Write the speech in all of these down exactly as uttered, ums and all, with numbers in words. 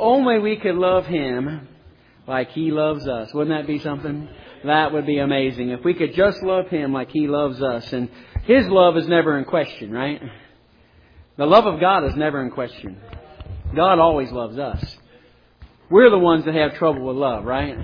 only we could love Him like He loves us. Wouldn't that be something? That would be amazing. If we could just love Him like He loves us. And His love is never in question, right? The love of God is never in question. God always loves us. We're the ones that have trouble with love, right?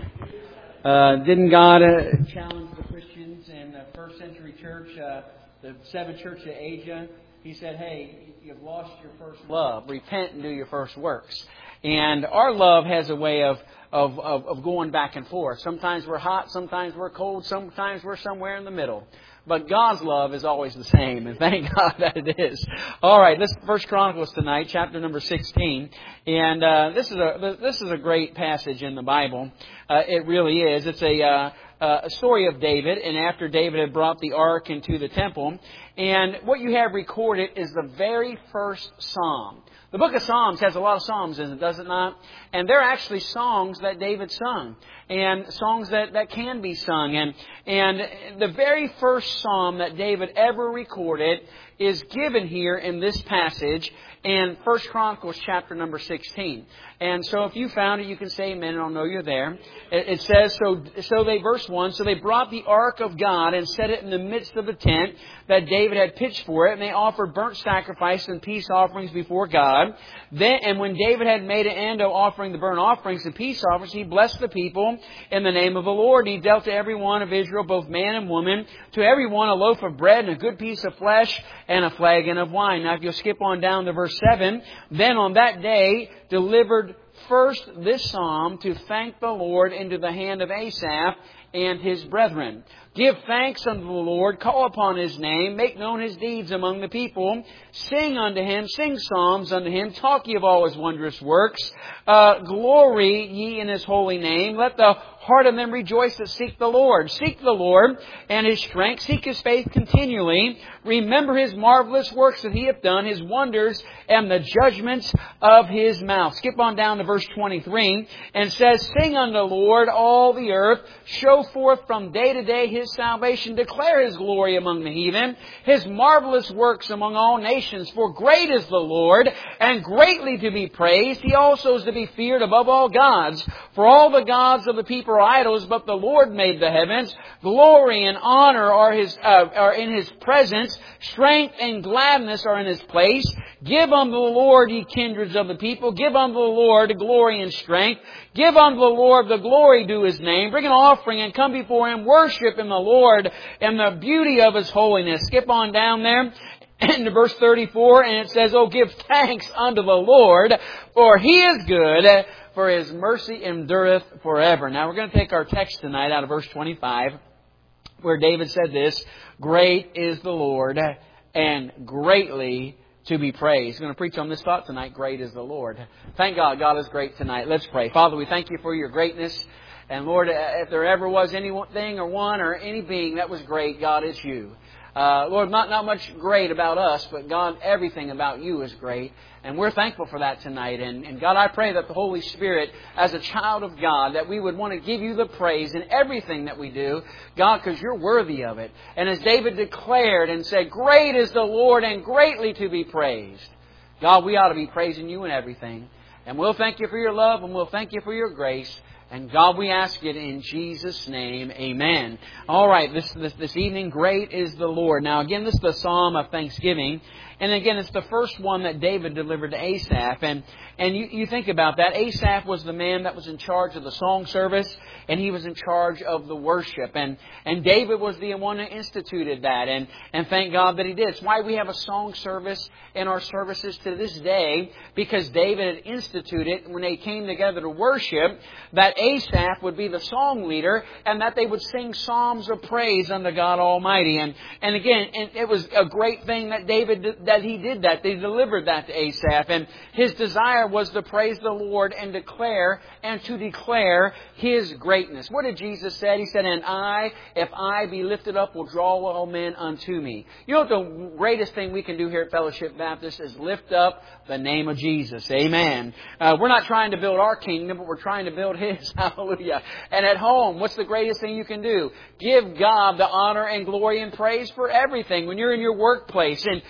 Uh, didn't God uh, challenge the Christians in the first century church, uh, the seventh church of Asia? He said, hey, you've lost your first love. Repent and do your first works. And our love has a way of, of, of, of going back and forth. Sometimes we're hot, sometimes we're cold, sometimes we're somewhere in the middle. But God's love is always the same, and thank God that it is. All right, this is First Chronicles tonight, chapter number sixteen, and uh, this is a this is a great passage in the Bible. Uh, it really is. It's a uh, a story of David, and after David had brought the ark into the temple, and what you have recorded is the very first psalm. The book of Psalms has a lot of psalms in it, does it not? And they're actually songs that David sung. And songs that, that can be sung. And, and the very first psalm that David ever recorded is given here in this passage in First Chronicles chapter number sixteen. And so if you found it, you can say amen, and I'll know you're there. It, it says, so so they, verse one, so they brought the ark of God and set it in the midst of the tent that David had pitched for it, and they offered burnt sacrifice and peace offerings before God. Then, and when David had made an end of offering the burnt offerings and peace offerings, he blessed the people in the name of the Lord. He dealt to every one of Israel, both man and woman, to every one a loaf of bread and a good piece of flesh and a flagon of wine. Now, if you'll skip on down to verse seven, then on that day delivered first this psalm to thank the Lord into the hand of Asaph and his brethren. Give thanks unto the Lord, call upon His name, make known His deeds among the people, sing unto Him, sing psalms unto Him, talk ye of all His wondrous works, uh, glory ye in His holy name, let the heart of them rejoice that seek the Lord. Seek the Lord and His strength, seek His faith continually, remember His marvelous works that He hath done, His wonders and the judgments of His mouth. Skip on down to verse twenty-three, and says, sing unto the Lord all the earth, show forth from day to day His salvation, declare His glory among the heathen, His marvelous works among all nations. For great is the Lord, and greatly to be praised. He also is to be feared above all gods. For all the gods of the people are idols, but the Lord made the heavens. Glory and honor are His uh, are in His presence. Strength and gladness are in His place. Give unto the Lord, ye kindreds of the people. Give unto the Lord glory and strength. Give unto the Lord the glory due His name. Bring an offering and come before Him. Worship in the Lord and the beauty of His holiness. Skip on down there into verse thirty-four, and it says, oh, give thanks unto the Lord, for He is good, for His mercy endureth forever. Now we're going to take our text tonight out of verse twenty-five, where David said this, great is the Lord, and greatly to be praised. I'm going to preach on this thought tonight, great is the Lord. Thank God, God is great tonight. Let's pray. Father, we thank You for Your greatness. And Lord, if there ever was anything or one or any being that was great, God, it's You. Uh, Lord, not, not much great about us, but God, everything about You is great. And we're thankful for that tonight. And, and God, I pray that the Holy Spirit, as a child of God, that we would want to give You the praise in everything that we do, God, because You're worthy of it. And as David declared and said, great is the Lord and greatly to be praised. God, we ought to be praising You in everything. And we'll thank You for Your love, and we'll thank You for Your grace. And God, we ask it in Jesus' name. Amen. All right, this, this, this evening, great is the Lord. Now, again, this is the Psalm of Thanksgiving. And again, it's the first one that David delivered to Asaph. And, and you, you think about that. Asaph was the man that was in charge of the song service, and he was in charge of the worship. And, and David was the one who instituted that. And, and thank God that he did. It's why we have a song service in our services to this day, because David had instituted, when they came together to worship, that Asaph would be the song leader, and that they would sing psalms of praise unto God Almighty. And, and again, and it was a great thing that David did, that he did that. They delivered that to Asaph. And his desire was to praise the Lord and declare and to declare His greatness. What did Jesus say? He said, and I, if I be lifted up, will draw all men unto Me. You know what the greatest thing we can do here at Fellowship Baptist is lift up the name of Jesus. Amen. Uh, we're not trying to build our kingdom, but we're trying to build His. Hallelujah. And at home, what's the greatest thing you can do? Give God the honor and glory and praise for everything. When you're in your workplace and you're out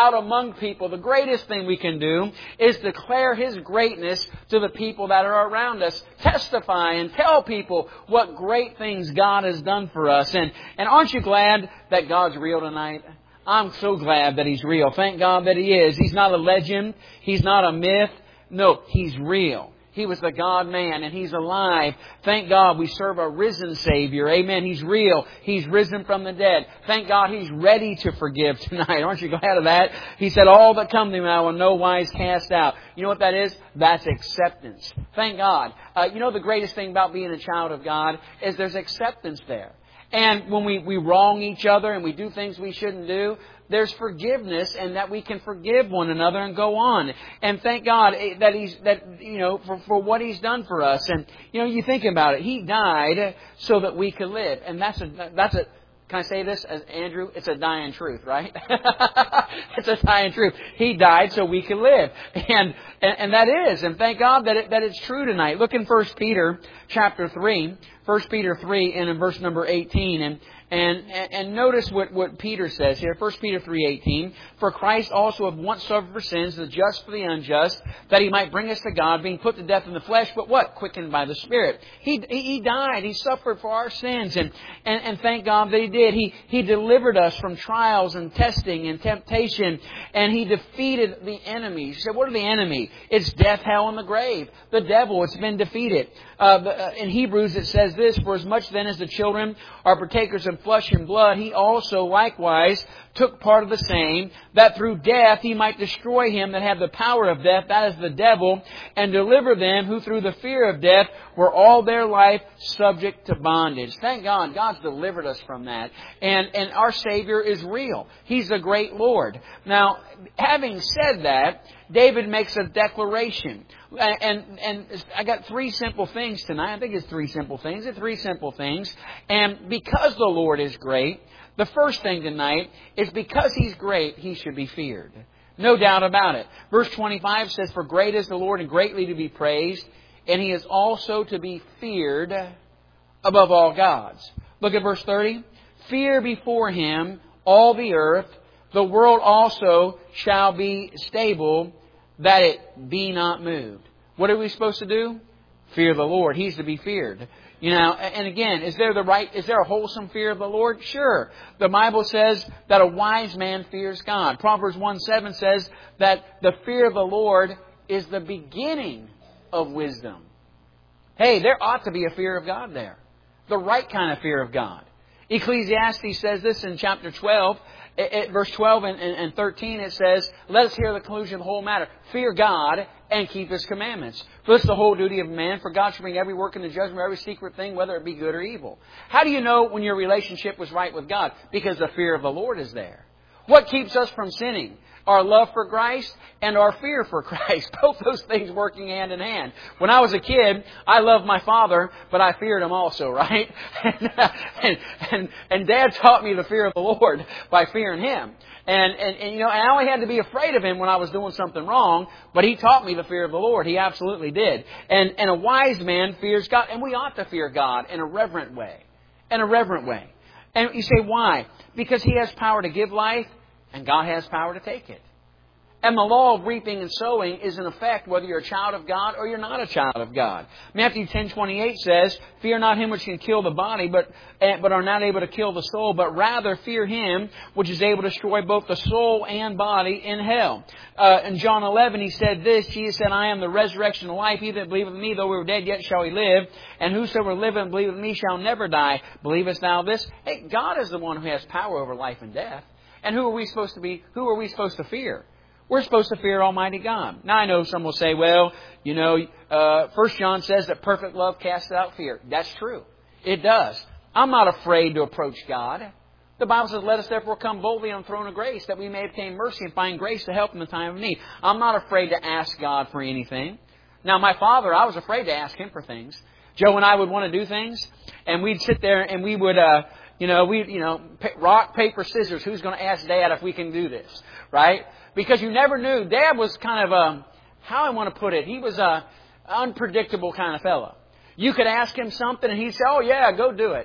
out among people, the greatest thing we can do is declare His greatness to the people that are around us. Testify and tell people what great things God has done for us. And, and aren't you glad that God's real tonight? I'm so glad that He's real. Thank God that He is. He's not a legend. He's not a myth. No, He's real. He was the God-man, and He's alive. Thank God we serve a risen Savior. Amen. He's real. He's risen from the dead. Thank God He's ready to forgive tonight. Aren't you glad of that? He said, all that come to me I will no wise cast out. You know what that is? That's acceptance. Thank God. Uh, you know the greatest thing about being a child of God is there's acceptance there. And when we, we wrong each other and we do things we shouldn't do, there's forgiveness, and that we can forgive one another and go on. And thank God that He's, that, you know, for, for what He's done for us. And, you know, you think about it. He died so that we could live. And that's a, that's a, can I say this as Andrew? It's a dying truth, right? It's a dying truth. He died so we could live. And, and, and that is. And thank God that it, that it's true tonight. Look in First Peter chapter three. First Peter three and in verse number eighteen. And, And, and notice what, what Peter says here. First Peter three eighteen. For Christ also have once suffered for sins, the just for the unjust, that He might bring us to God, being put to death in the flesh, but what? Quickened by the Spirit. He, he died. He suffered for our sins. And, and, and thank God that He did. He, he delivered us from trials and testing and temptation. And He defeated the enemy. You said, what are the enemy? It's death, hell, and the grave. The devil, it's been defeated. Uh, in Hebrews it says this, for as much then as the children are partakers of flesh and blood, He also likewise took part of the same, that through death He might destroy him that had the power of death, that is the devil, and deliver them who through the fear of death were all their life subject to bondage. Thank God, God's delivered us from that. And, and our Savior is real. He's a great Lord. Now, having said that, David makes a declaration. And, and I got three simple things tonight. I think it's three simple things. It's three simple things. And because the Lord is great, the first thing tonight is because He's great, He should be feared. No doubt about it. Verse twenty-five says, for great is the Lord and greatly to be praised, and He is also to be feared above all gods. Look at verse thirty. Fear before Him all the earth, the world also shall be stable, that it be not moved. What are we supposed to do? Fear the Lord. He's to be feared. You know, and again, is there the right, is there a wholesome fear of the Lord? Sure. The Bible says that a wise man fears God. Proverbs one seven says that the fear of the Lord is the beginning of wisdom. Hey, there ought to be a fear of God there. The right kind of fear of God. Ecclesiastes says this in chapter twelve. At verse twelve and thirteen, it says, let us hear the conclusion of the whole matter. Fear God and keep His commandments. For this is the whole duty of man, for God shall bring every work into judgment, every secret thing, whether it be good or evil. How do you know when your relationship was right with God? Because the fear of the Lord is there. What keeps us from sinning? Our love for Christ and our fear for Christ. Both those things working hand in hand. When I was a kid, I loved my father, but I feared him also, right? And, and, and, and Dad taught me the fear of the Lord by fearing Him. And, and, and, you know, I only had to be afraid of Him when I was doing something wrong, but He taught me the fear of the Lord. He absolutely did. And, and a wise man fears God, and we ought to fear God in a reverent way. In a reverent way. And you say, why? Because He has power to give life, and God has power to take it. And the law of reaping and sowing is in effect whether you're a child of God or you're not a child of God. Matthew ten twenty-eight says, fear not him which can kill the body, but, but are not able to kill the soul, but rather fear Him which is able to destroy both the soul and body in hell. Uh, in John eleven, He said this, Jesus said, I am the resurrection and life. He that believeth in me, though we were dead, yet shall he live. And whosoever liveth and believeth in me shall never die. Believest thou this? Hey, God is the one who has power over life and death. And who are we supposed to be? Who are we supposed to fear? We're supposed to fear Almighty God. Now I know some will say, well, you know, uh, First John says that perfect love casts out fear. That's true. It does. I'm not afraid to approach God. The Bible says, let us therefore come boldly on the throne of grace, that we may obtain mercy and find grace to help in the time of need. I'm not afraid to ask God for anything. Now my father, I was afraid to ask him for things. Joe and I would want to do things, and we'd sit there and we would, uh, you know, we, you know, rock, paper, scissors. Who's going to ask Dad if we can do this, right? Because you never knew. Dad was kind of a, how I want to put it, he was a unpredictable kind of fellow. You could ask him something and he'd say, oh yeah, go do it.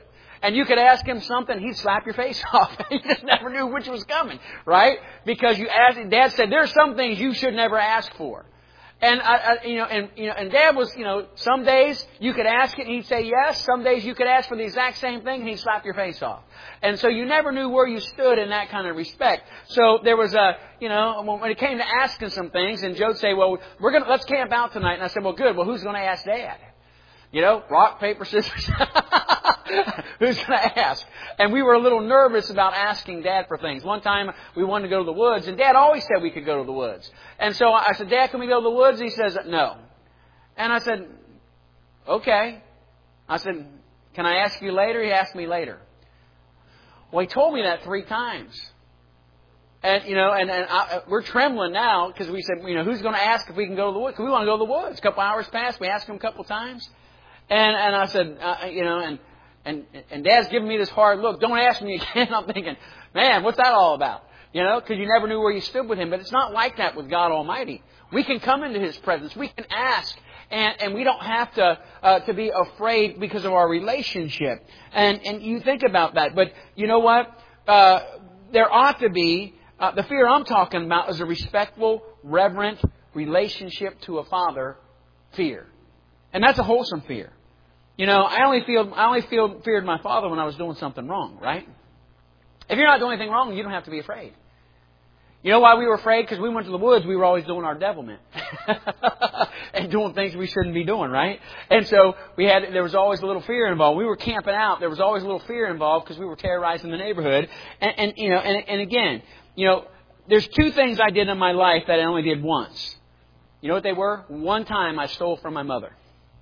And you could ask him something, he'd slap your face off. You just never knew which was coming, right? Because you asked, Dad said, there's some things you should never ask for. And, I, I, you know, and, you know, and Dad was, you know, some days you could ask it and he'd say yes. Some days you could ask for the exact same thing and he'd slap your face off. And so you never knew where you stood in that kind of respect. So there was a, you know, when it came to asking some things, and Joe'd say, well, we're going to, let's camp out tonight. And I said, well, good. Well, who's going to ask Dad? You know, rock, paper, scissors. Who's going to ask? And we were a little nervous about asking Dad for things. One time we wanted to go to the woods, and Dad always said we could go to the woods. And so I said, Dad, can we go to the woods? He says, no. And I said, okay. I said, can I ask you later? He asked me later. Well, he told me that three times. And, you know, and, and I, we're trembling now because we said, you know, who's going to ask if we can go to the woods? Because we want to go to the woods. A couple hours passed. We asked him a couple times. And, and I said, uh, you know, and, and, and Dad's giving me this hard look. Don't ask me again. I'm thinking, man, what's that all about? You know, because you never knew where you stood with Him. But it's not like that with God Almighty. We can come into His presence. We can ask. And, and we don't have to uh, to be afraid because of our relationship. And, and you think about that. But you know what? Uh, there ought to be, uh, the fear I'm talking about is a respectful, reverent relationship to a father fear. And that's a wholesome fear. You know, I only feel I only feel feared my father when I was doing something wrong, right? If you're not doing anything wrong, you don't have to be afraid. You know why we were afraid? Because we went to the woods, we were always doing our devilment. And doing things we shouldn't be doing, right? And so we had there was always a little fear involved. We were camping out. There was always a little fear involved because we were terrorizing the neighborhood. And, and you know, and, and again, you know, there's two things I did in my life that I only did once. You know what they were? One time I stole from my mother.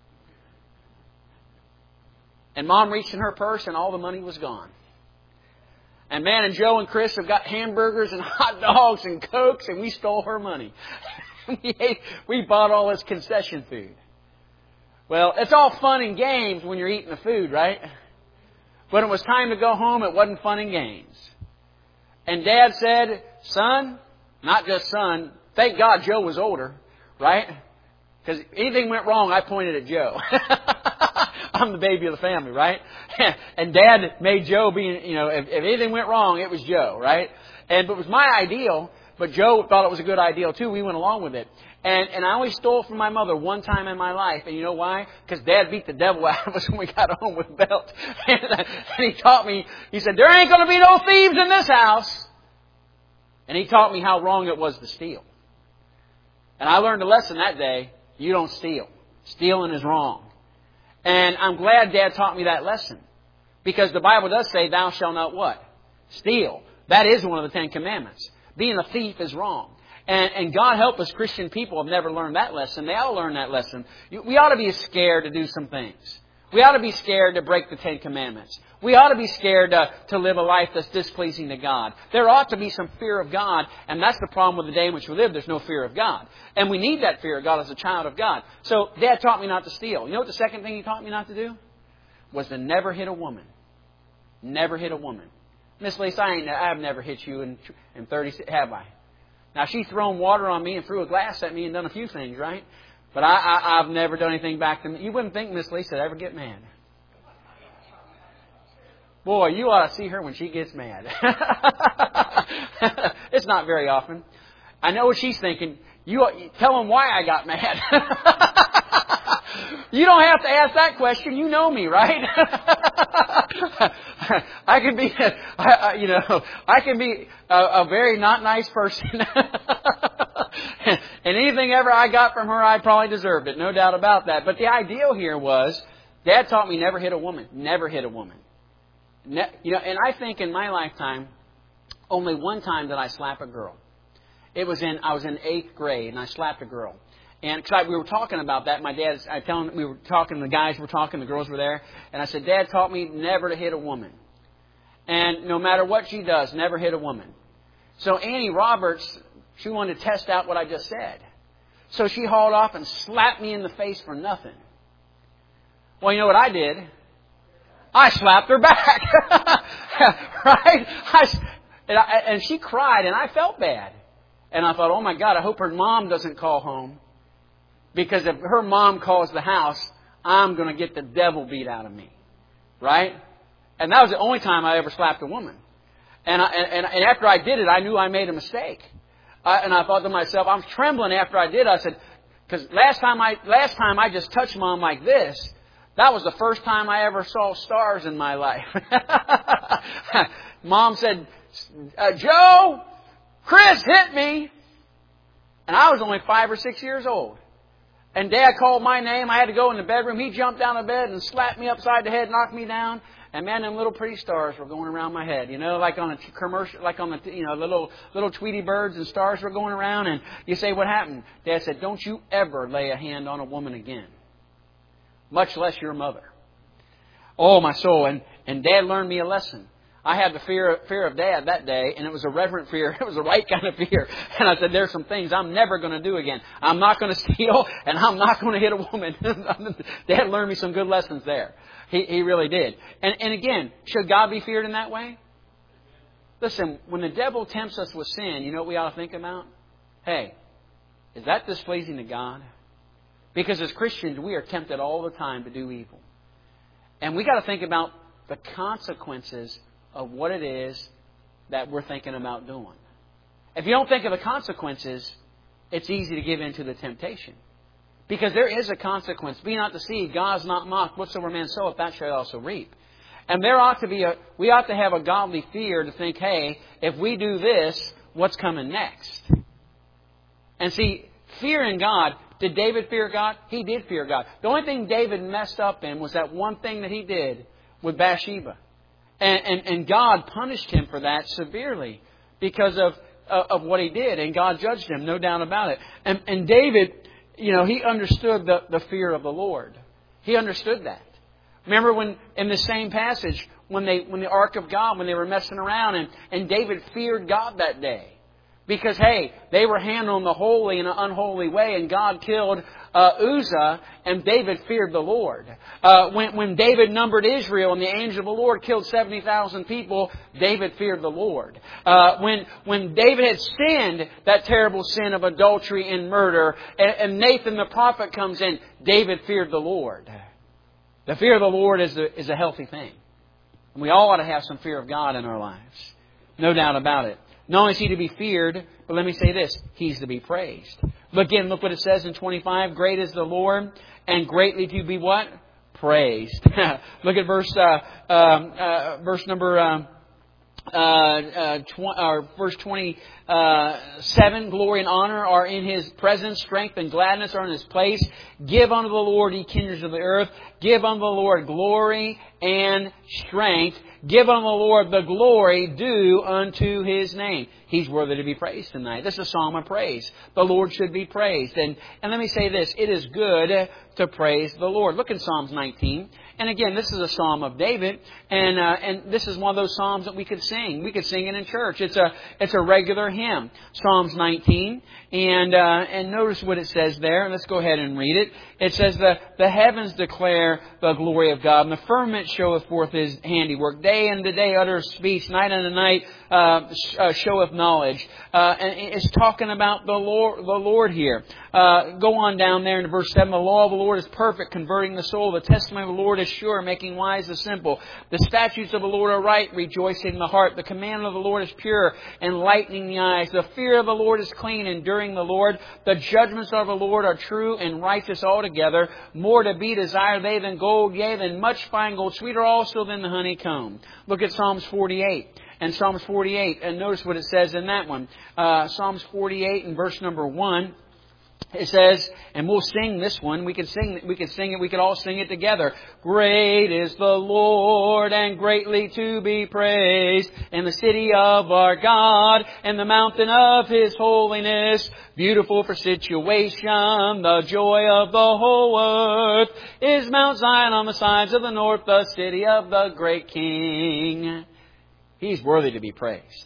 And Mom reached in her purse and all the money was gone. And man, and Joe and Chris have got hamburgers and hot dogs and Cokes, and we stole her money. we, ate, we bought all this concession food. Well, it's all fun and games when you're eating the food, right? When it was time to go home, it wasn't fun and games. And Dad said, son, not just son, thank God Joe was older, right? Because anything went wrong, I pointed at Joe. I'm the baby of the family, right? And Dad made Joe be, you know, if, if anything went wrong, it was Joe, right? And it was my ideal, but Joe thought it was a good ideal too. We went along with it. And and I only stole from my mother one time in my life. And you know why? Because Dad beat the devil out of us when we got home with a belt. And, and he taught me, he said, there ain't going to be no thieves in this house. And he taught me how wrong it was to steal. And I learned a lesson that day. You don't steal. Stealing is wrong. And I'm glad Dad taught me that lesson. Because the Bible does say, thou shalt not what? Steal. That is one of the Ten Commandments. Being a thief is wrong. And, and God help us, Christian people have never learned that lesson. They ought to learn that lesson. We ought to be scared to do some things. We ought to be scared to break the Ten Commandments. We ought to be scared to, to live a life that's displeasing to God. There ought to be some fear of God, and that's the problem with the day in which we live. There's no fear of God. And we need that fear of God as a child of God. So Dad taught me not to steal. You know what the second thing he taught me not to do? Was to never hit a woman. Never hit a woman. Miss Lisa, I ain't, I've never hit you in, in thirty, have I? Now, she's thrown water on me and threw a glass at me and done a few things, right? But I, I, I've never done anything back to me. You wouldn't think Miss Lisa would ever get mad. Boy, you ought to see her when she gets mad. It's not very often. I know what she's thinking. You tell them why I got mad. You don't have to ask that question. You know me, right? I can be, I, you know, I can be a, a very not nice person. And anything ever I got from her, I probably deserved it. No doubt about that. But the ideal here was, Dad taught me never hit a woman. Never hit a woman. Ne- you know, and I think in my lifetime, only one time did I slap a girl. It was in, I was in eighth grade and I slapped a girl. And cause I, we were talking about that. My dad, I tell him, we were talking, the guys were talking, the girls were there. And I said, Dad taught me never to hit a woman. And no matter what she does, never hit a woman. So Annie Roberts, she wanted to test out what I just said. So she hauled off and slapped me in the face for nothing. Well, you know what I did? I slapped her back. Right? I, and, I, and she cried and I felt bad. And I thought, oh my God, I hope her mom doesn't call home. Because if her mom calls the house, I'm going to get the devil beat out of me. Right? And that was the only time I ever slapped a woman. And, I, and, and after I did it, I knew I made a mistake. I, and I thought to myself, I was trembling after I did. I said, because last time I last time I just touched Mom like this, that was the first time I ever saw stars in my life. Mom said, uh, Joe, Chris hit me. And I was only five or six years old. And Dad called my name. I had to go in the bedroom. He jumped down the bed and slapped me upside the head, knocked me down. And man, them little pretty stars were going around my head. You know, like on a commercial, like on the, you know, little, little Tweety birds and stars were going around. And you say, what happened? Dad said, don't you ever lay a hand on a woman again. Much less your mother. Oh, my soul. And, and Dad learned me a lesson. I had the fear, fear of Dad that day, and it was a reverent fear. It was the right kind of fear. And I said, there's some things I'm never going to do again. I'm not going to steal, and I'm not going to hit a woman. Dad learned me some good lessons there. He, he really did. And, and again, should God be feared in that way? Listen, when the devil tempts us with sin, you know what we ought to think about? Hey, is that displeasing to God? Because as Christians, we are tempted all the time to do evil. And we got to think about the consequences of what it is that we're thinking about doing. If you don't think of the consequences, it's easy to give in to the temptation. Because there is a consequence. Be not deceived, God is not mocked. Whatsoever man soweth, that shall also reap. And there ought to be a, we ought to have a godly fear to think, hey, if we do this, what's coming next? And see, fearing God, did David fear God? He did fear God. The only thing David messed up in was that one thing that he did with Bathsheba. And, and, and God punished him for that severely because of, of what he did. And God judged him, no doubt about it. And, and David, you know, he understood the, the fear of the Lord. He understood that. Remember when in the same passage, when they when the Ark of God, when they were messing around, and, and David feared God that day. Because, hey, they were handling the holy in an unholy way, and God killed uh, Uzzah, and David feared the Lord. Uh, when, when David numbered Israel, and the angel of the Lord killed seventy thousand people, David feared the Lord. Uh, when, when David had sinned that terrible sin of adultery and murder, and, and Nathan the prophet comes in, David feared the Lord. The fear of the Lord is a, is a healthy thing. And we all ought to have some fear of God in our lives. No doubt about it. Not only is He to be feared, but let me say this, He's to be praised. Look again, look what it says in twenty-five. Great is the Lord, and greatly to be what? Praised. Look at verse uh, um, uh, verse number um, uh, uh, tw- or verse twenty-seven. Glory and honor are in His presence. Strength and gladness are in His place. Give unto the Lord, ye kindreds of the earth. Give unto the Lord glory and strength. Give unto the Lord the glory due unto His name. He's worthy to be praised tonight. This is a psalm of praise. The Lord should be praised. And, and let me say this. It is good to praise the Lord. Look in Psalms nineteen. And again, this is a psalm of David. And uh, and this is one of those psalms that we could sing. We could sing it in church. It's a it's a regular hymn. Psalms nineteen. And uh, and notice what it says there. Let's go ahead and read it. It says, the, the heavens declare the glory of God, and the firmament showeth forth His handiwork. Day unto day uttereth speech, night unto night uh, uh, showeth knowledge. Uh, and it's talking about the Lord, the Lord here. Uh, go on down there in verse seven. The law of the Lord is perfect, converting the soul. The testimony of the Lord is sure, making wise the simple. The statutes of the Lord are right, rejoicing the heart. The commandment of the Lord is pure, enlightening the eyes. The fear of the Lord is clean, enduring the Lord. The judgments of the Lord are true and righteous altogether. More to be desired they than gold, yea, than much fine gold, sweeter also than the honeycomb. Look at Psalms forty-eight. And Psalms forty-eight, and notice what it says in that one. Uh, Psalms forty-eight and verse number one. It says, and we'll sing this one. We could sing. We could sing it. We could all sing it together. Great is the Lord, and greatly to be praised, in the city of our God, and the mountain of His holiness. Beautiful for situation, the joy of the whole earth is Mount Zion on the sides of the north, the city of the great King. He's worthy to be praised.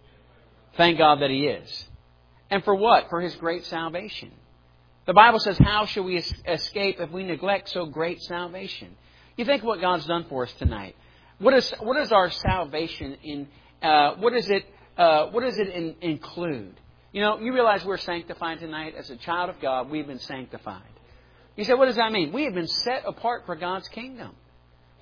Thank God that He is. And for what? For His great salvation. The Bible says, how shall we escape if we neglect so great salvation? You think what God's done for us tonight. What is what is our salvation in? Uh, what is it? Uh, what does it in, include? You know, you realize we're sanctified tonight. As a child of God, we've been sanctified. You say, what does that mean? We have been set apart for God's kingdom.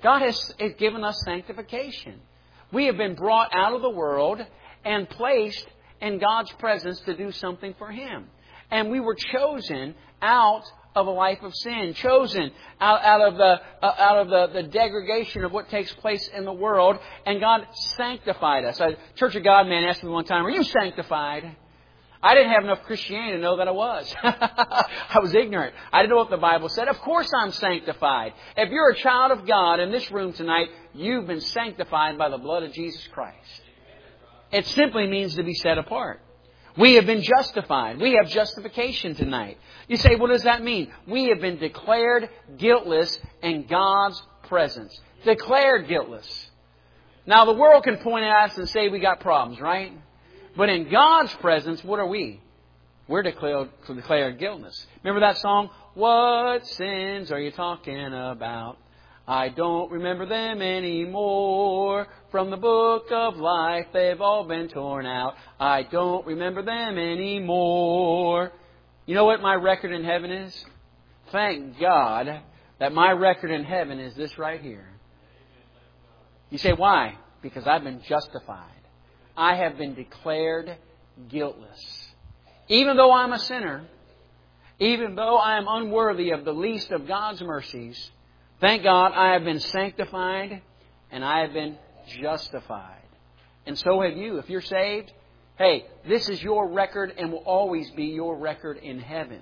God has, has given us sanctification. We have been brought out of the world and placed in God's presence to do something for Him. And we were chosen out of a life of sin, chosen out, out of the uh, out of the, the degradation of what takes place in the world, and God sanctified us. A Church of God man asked me one time, "Are you sanctified?" I didn't have enough Christianity to know that I was. I was ignorant. I didn't know what the Bible said. Of course I'm sanctified. If you're a child of God in this room tonight, you've been sanctified by the blood of Jesus Christ. It simply means to be set apart. We have been justified. We have justification tonight. You say, what does that mean? We have been declared guiltless in God's presence. Declared guiltless. Now the world can point at us and say we got problems, right? But in God's presence, what are we? We're declared, declared guiltless. Remember that song? What sins are you talking about? I don't remember them anymore. From the book of life, they've all been torn out. I don't remember them anymore. You know what my record in heaven is? Thank God that my record in heaven is this right here. You say, why? Because I've been justified. I have been declared guiltless. Even though I'm a sinner, even though I am unworthy of the least of God's mercies, thank God I have been sanctified and I have been justified. And so have you. If you're saved, hey, this is your record and will always be your record in heaven.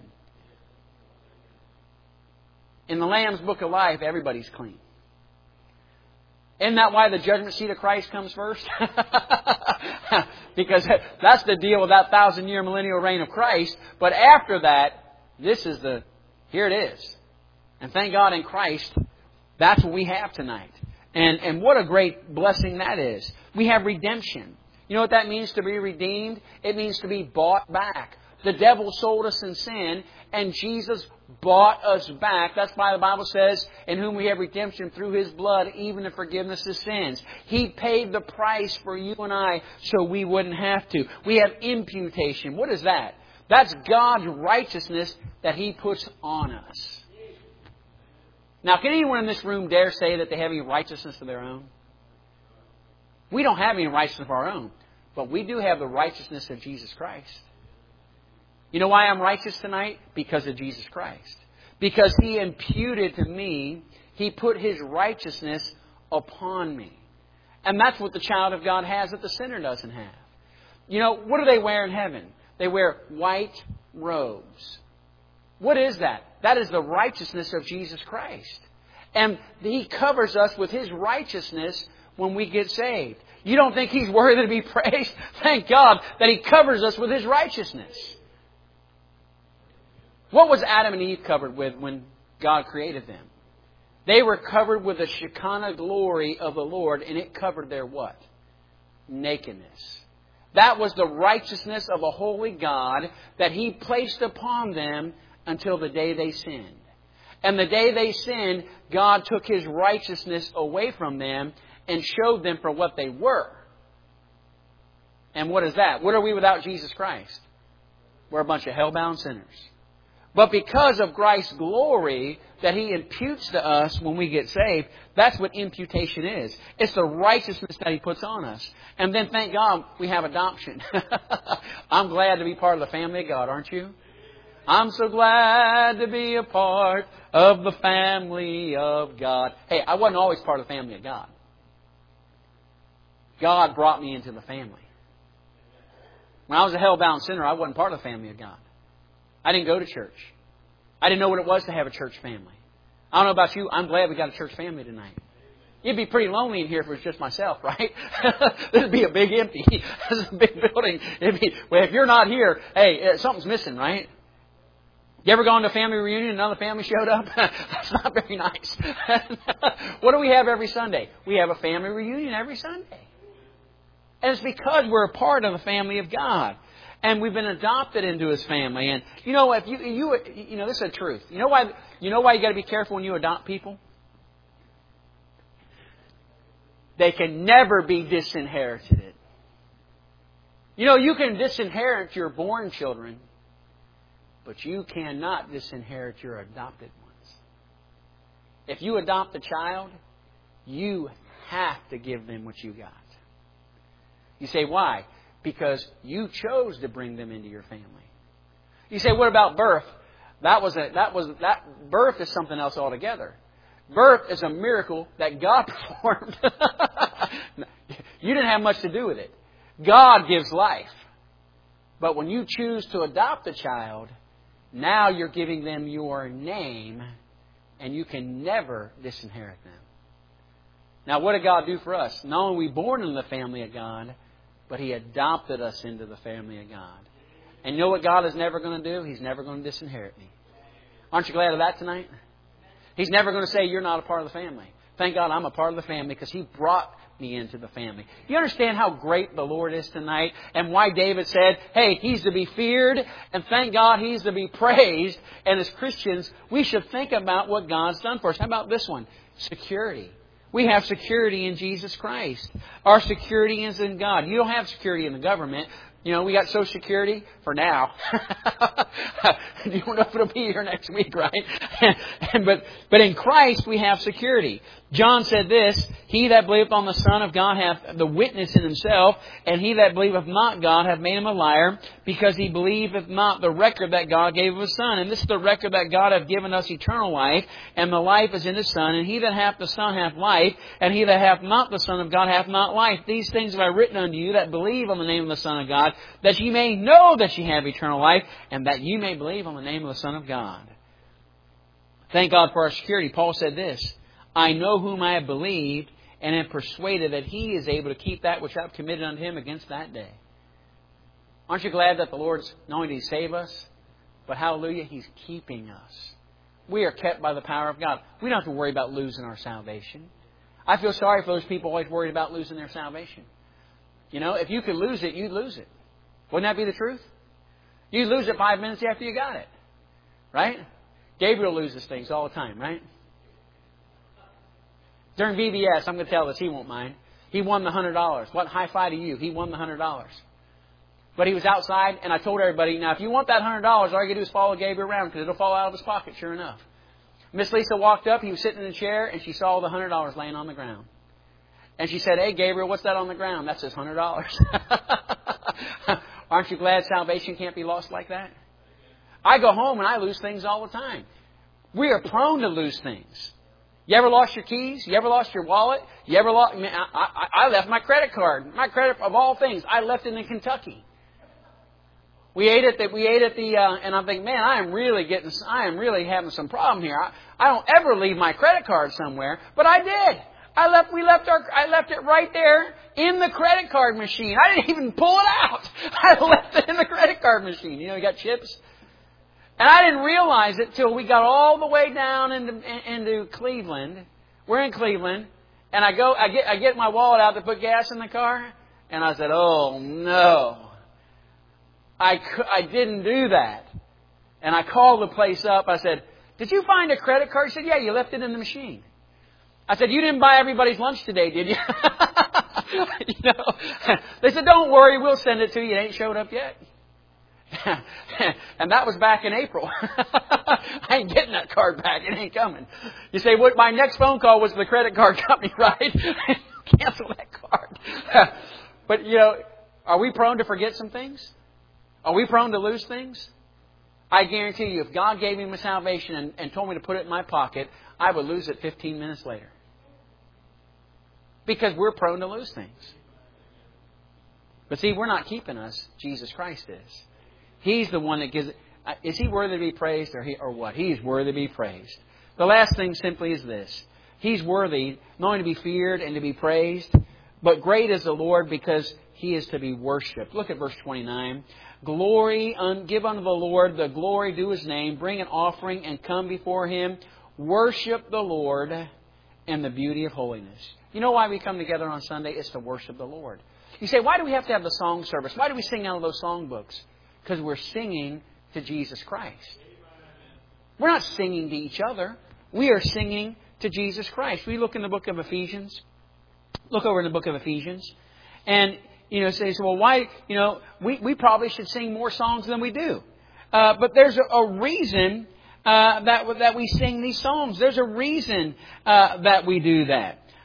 In the Lamb's Book of Life, everybody's clean. Isn't that why the judgment seat of Christ comes first? Because that's the deal with that thousand-year millennial reign of Christ. But after that, this is the, here it is. And thank God in Christ, that's what we have tonight. And, and what a great blessing that is. We have redemption. You know what that means to be redeemed? It means to be bought back. The devil sold us in sin, and Jesus bought us back. That's why the Bible says, in whom we have redemption through His blood, even the forgiveness of sins. He paid the price for you and I so we wouldn't have to. We have imputation. What is that? That's God's righteousness that He puts on us. Now, can anyone in this room dare say that they have any righteousness of their own? We don't have any righteousness of our own, but we do have the righteousness of Jesus Christ. You know why I'm righteous tonight? Because of Jesus Christ. Because He imputed to me, He put His righteousness upon me. And that's what the child of God has that the sinner doesn't have. You know, what do they wear in heaven? They wear white robes. What is that? That is the righteousness of Jesus Christ. And He covers us with His righteousness when we get saved. You don't think He's worthy to be praised? Thank God that He covers us with His righteousness. What was Adam and Eve covered with when God created them? They were covered with the Shekinah glory of the Lord, and it covered their what? Nakedness. That was the righteousness of a holy God that He placed upon them until the day they sinned. And the day they sinned, God took His righteousness away from them and showed them for what they were. And what is that? What are we without Jesus Christ? We're a bunch of hell-bound sinners. But because of Christ's glory that He imputes to us when we get saved, that's what imputation is. It's the righteousness that He puts on us. And then thank God we have adoption. I'm glad to be part of the family of God, aren't you? I'm so glad to be a part of the family of God. Hey, I wasn't always part of the family of God. God brought me into the family. When I was a hell-bound sinner, I wasn't part of the family of God. I didn't go to church. I didn't know what it was to have a church family. I don't know about you. I'm glad we got a church family tonight. It'd be pretty lonely in here if it was just myself, right? This would be a big empty. This is a big building. It'd be, well, if you're not here, hey, something's missing, right? You ever gone to a family reunion and none of the family showed up? That's not very nice. What do we have every Sunday? We have a family reunion every Sunday. And it's because we're a part of the family of God. And we've been adopted into His family. And you know, if you you you know, this is the truth. You know why you know why you got to be careful when you adopt people? They can never be disinherited. You know, you can disinherit your born children, but you cannot disinherit your adopted ones. If you adopt a child, you have to give them what you got. You say, why? Because you chose to bring them into your family. You say, what about birth? That was a, that was that birth is something else altogether. Birth is a miracle that God performed. You didn't have much to do with it. God gives life. But when you choose to adopt a child, now you're giving them your name, and you can never disinherit them. Now, what did God do for us? Not only were we born into the family of God, but He adopted us into the family of God. And you know what God is never going to do? He's never going to disinherit me. Aren't you glad of that tonight? He's never going to say, you're not a part of the family. Thank God I'm a part of the family because He brought me into the family. You understand how great the Lord is tonight and why David said, hey, He's to be feared and thank God He's to be praised. And as Christians, we should think about what God's done for us. How about this one? Security. We have security in Jesus Christ. Our security is in God. You don't have security in the government. You know, we got Social Security for now. You don't know if it'll be here next week, right? and, but, but in Christ we have security. John said this, He that believeth on the Son of God hath the witness in himself, and he that believeth not God hath made him a liar, because he believeth not the record that God gave of His Son. And this is the record that God hath given us eternal life, and the life is in His Son. And he that hath the Son hath life, and he that hath not the Son of God hath not life. These things have I written unto you that believe on the name of the Son of God, that ye may know that ye have eternal life, and that ye may believe on the name of the Son of God. Thank God for our security. Paul said this, I know whom I have believed, and am persuaded that He is able to keep that which I have committed unto Him against that day. Aren't you glad that the Lord's not only did He save us, but hallelujah, He's keeping us. We are kept by the power of God. We don't have to worry about losing our salvation. I feel sorry for those people always worried about losing their salvation. You know, if you could lose it, you'd lose it. Wouldn't that be the truth? You'd lose it five minutes after you got it. Right? Gabriel loses things all the time, right? During V B S, I'm going to tell this, he won't mind. He won the one hundred dollars. What high five to you? He won the one hundred dollars. But he was outside, and I told everybody, now if you want that one hundred dollars, all you got to do is follow Gabriel around, because it'll fall out of his pocket, sure enough. Miss Lisa walked up, he was sitting in a chair, and she saw the one hundred dollars laying on the ground. And she said, hey, Gabriel, what's that on the ground? That's his one hundred dollars. Aren't you glad salvation can't be lost like that? I go home and I lose things all the time. We are prone to lose things. You ever lost your keys? You ever lost your wallet? You ever lost? I, I, I left my credit card. My credit, of all things, I left it in Kentucky. We ate at the, we ate at the, uh, and I'm thinking, man, I am really getting, I am really having some problem here. I, I don't ever leave my credit card somewhere, but I did. I left, we left our, I left it right there in the credit card machine. I didn't even pull it out. I left it in the credit card machine. You know, you got chips. And I didn't realize it till we got all the way down into, into Cleveland. We're in Cleveland. And I go, I get, I get my wallet out to put gas in the car. And I said, oh no. I, I didn't do that. And I called the place up. I said, did you find a credit card? He said, yeah, you left it in the machine. I said, you didn't buy everybody's lunch today, did you? You know, they said, don't worry, we'll send it to you. It ain't showed up yet. And that was back in April. I ain't getting that card back. It ain't coming. You say, what? My next phone call was the credit card company, right? Cancel that card. But, you know, are we prone to forget some things? Are we prone to lose things? I guarantee you, if God gave me my salvation and, and told me to put it in my pocket, I would lose it fifteen minutes later. Because we're prone to lose things. But see, we're not keeping us. Jesus Christ is. He's the one that gives it. Is He worthy to be praised or, he, or what? He's worthy to be praised. The last thing simply is this. He's worthy not only to be feared and to be praised, but great is the Lord because He is to be worshipped. Look at verse twenty-nine. Glory, un, give unto the Lord the glory due His name. Bring an offering and come before Him. Worship the Lord in the beauty of holiness. You know why we come together on Sunday? It's to worship the Lord. You say, why do we have to have the song service? Why do we sing out of those song books? Because we're singing to Jesus Christ. We're not singing to each other. We are singing to Jesus Christ. We look in the book of Ephesians. Look over in the book of Ephesians. And, you know, say, well, why, you know, we, we probably should sing more songs than we do. Uh, but there's a, a reason uh, that, that we sing these songs. There's a reason uh, that we do that.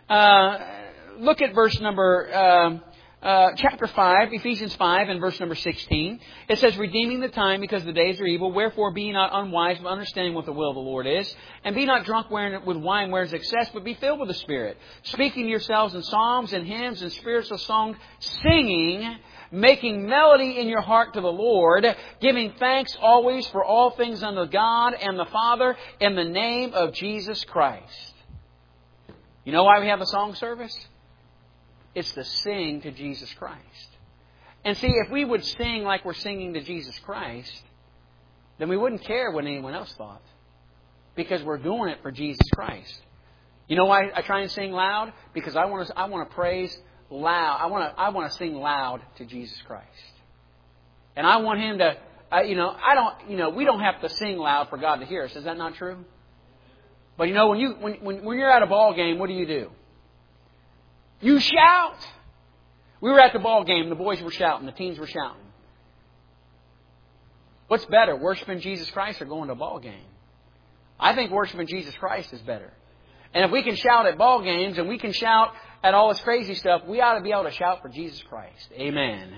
Uh, look at verse number, uh, uh, chapter five, Ephesians five and verse number sixteen. It says, redeeming the time because the days are evil. Wherefore be not unwise, but understanding what the will of the Lord is. And be not drunk with wine wherein is excess, but be filled with the Spirit. Speaking to yourselves in psalms and hymns and spiritual songs, singing, making melody in your heart to the Lord, giving thanks always for all things unto God and the Father in the name of Jesus Christ. You know why we have a song service? It's to sing to Jesus Christ. And see, if we would sing like we're singing to Jesus Christ, then we wouldn't care what anyone else thought. Because we're doing it for Jesus Christ. You know why I try and sing loud? Because I want to, I want to praise loud. I want to, I want to sing loud to Jesus Christ. And I want Him to, uh, you know, I don't, you know, we don't have to sing loud for God to hear us. Is that not true? But you know, when you, when, when, when you're at a ball game, what do you do? You shout. We were at the ball game. The boys were shouting. The teens were shouting. What's better, worshiping Jesus Christ or going to a ball game? I think worshiping Jesus Christ is better. And if we can shout at ball games and we can shout at all this crazy stuff, we ought to be able to shout for Jesus Christ. Amen.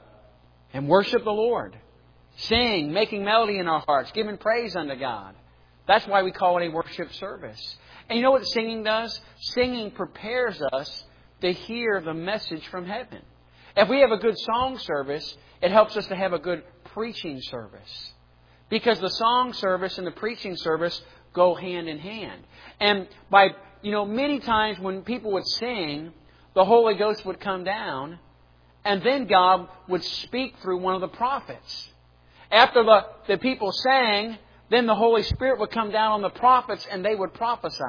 And worship the Lord. Sing, making melody in our hearts, giving praise unto God. That's why we call it a worship service. And you know what singing does? Singing prepares us to hear the message from heaven. If we have a good song service, it helps us to have a good preaching service. Because the song service and the preaching service go hand in hand. And by, you know, many times when people would sing, the Holy Ghost would come down and then God would speak through one of the prophets. After the, the people sang, then the Holy Spirit would come down on the prophets and they would prophesy.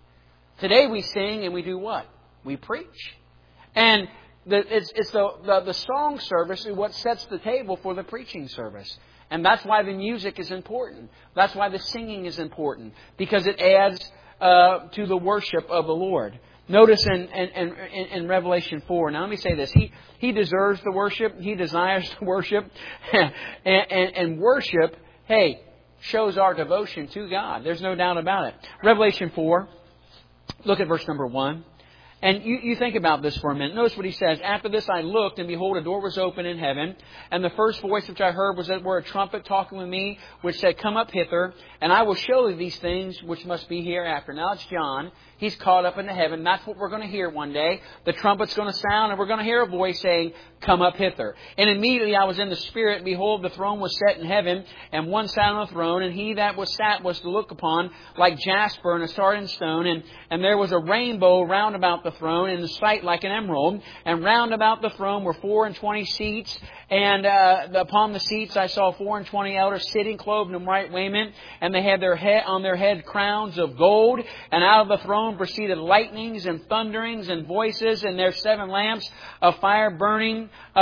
Today we sing and we do what? We preach. And the, it's, it's the, the, the song service is what sets the table for the preaching service. And that's why the music is important. That's why the singing is important. Because it adds uh, to the worship of the Lord. Notice in, in, in, in Revelation four. Now let me say this. He, he deserves the worship. He desires the worship. and, and, and worship, hey, shows our devotion to God. There's no doubt about it. Revelation four. Look at verse number one. And you, you think about this for a minute. Notice what he says. After this I looked, and behold, a door was open in heaven. And the first voice which I heard was that were a trumpet talking with me, which said, Come up hither, and I will show thee these things which must be hereafter. Now it's John. He's caught up into heaven. That's what we're going to hear one day. The trumpet's going to sound, and we're going to hear a voice saying, Come up hither. And immediately I was in the Spirit, and behold, the throne was set in heaven, and one sat on the throne, and he that was sat was to look upon like jasper and a sardine stone, and, and there was a rainbow round about the throne, in the sight like an emerald, and round about the throne were four and twenty seats, and uh, upon the seats I saw four and twenty elders sitting, clothed in white raiment, and they had their head on their head crowns of gold, and out of the throne proceeded lightnings and thunderings and voices, and their seven lamps of fire burning uh,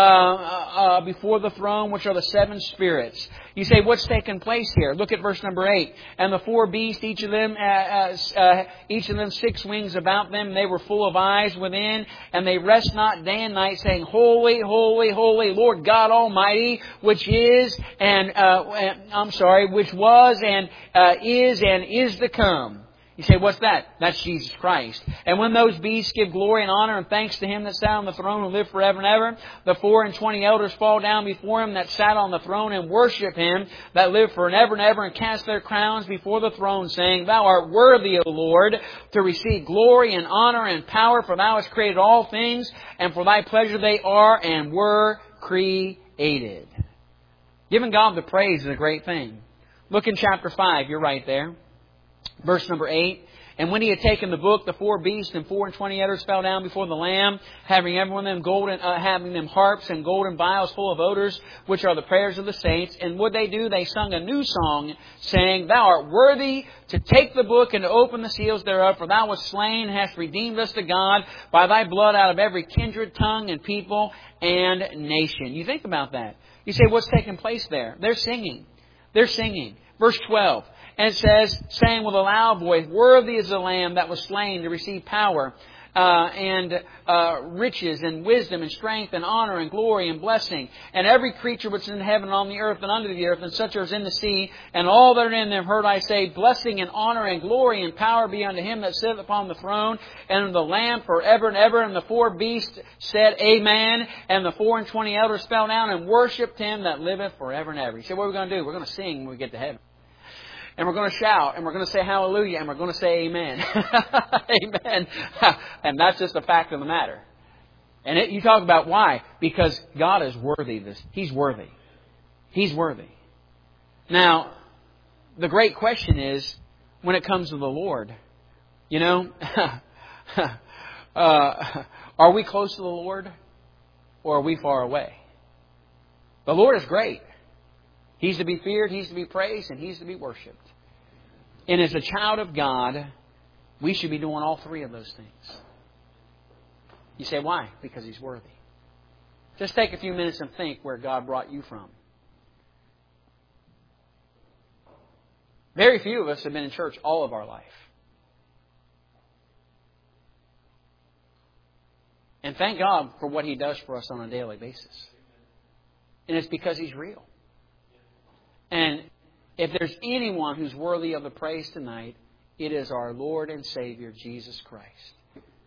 uh, before the throne, which are the seven spirits. You say, what's taking place here? Look at verse number eight. And the four beasts, each of them, uh, uh, each of them six wings about them. They were full of eyes within, and they rest not day and night, saying, Holy, holy, holy, Lord God Almighty, which is and uh, I'm sorry, which was and uh, is and is to come. You say, what's that? That's Jesus Christ. And when those beasts give glory and honor and thanks to Him that sat on the throne and lived forever and ever, the four and twenty elders fall down before Him that sat on the throne and worship Him that lived forever and ever, and cast their crowns before the throne, saying, Thou art worthy, O Lord, to receive glory and honor and power, for Thou hast created all things, and for Thy pleasure they are and were created. Giving God the praise is a great thing. Look in chapter five. You're right there. Verse number eight. And when he had taken the book, the four beasts and four and twenty elders fell down before the Lamb, having every one of them golden, uh, having them harps and golden vials full of odors, which are the prayers of the saints. And what they do, they sung a new song, saying, Thou art worthy to take the book and to open the seals thereof, for Thou wast slain and hast redeemed us to God by Thy blood out of every kindred, tongue, and people and nation. You think about that. You say, what's taking place there? They're singing. They're singing. Verse twelve. And it says, saying with a loud voice, Worthy is the Lamb that was slain to receive power uh, and uh, riches and wisdom and strength and honor and glory and blessing. And every creature which is in heaven and on the earth and under the earth and such as in the sea and all that are in them heard I say, blessing and honor and glory and power be unto Him that sitteth upon the throne and unto the Lamb forever and ever. And the four beasts said, Amen. And the four and twenty elders fell down and worshipped Him that liveth forever and ever. He said, what are we going to do? We're going to sing when we get to heaven. And we're going to shout, and we're going to say hallelujah, and we're going to say amen. Amen. And that's just the fact of the matter. And it, you talk about why? Because God is worthy of this. He's worthy. He's worthy. Now, the great question is, when it comes to the Lord, you know, uh, are we close to the Lord, or are we far away? The Lord is great. He's to be feared, He's to be praised, and He's to be worshipped. And as a child of God, we should be doing all three of those things. You say, why? Because He's worthy. Just take a few minutes and think where God brought you from. Very few of us have been in church all of our life. And thank God for what He does for us on a daily basis. And it's because He's real. And if there's anyone who's worthy of the praise tonight, it is our Lord and Savior, Jesus Christ.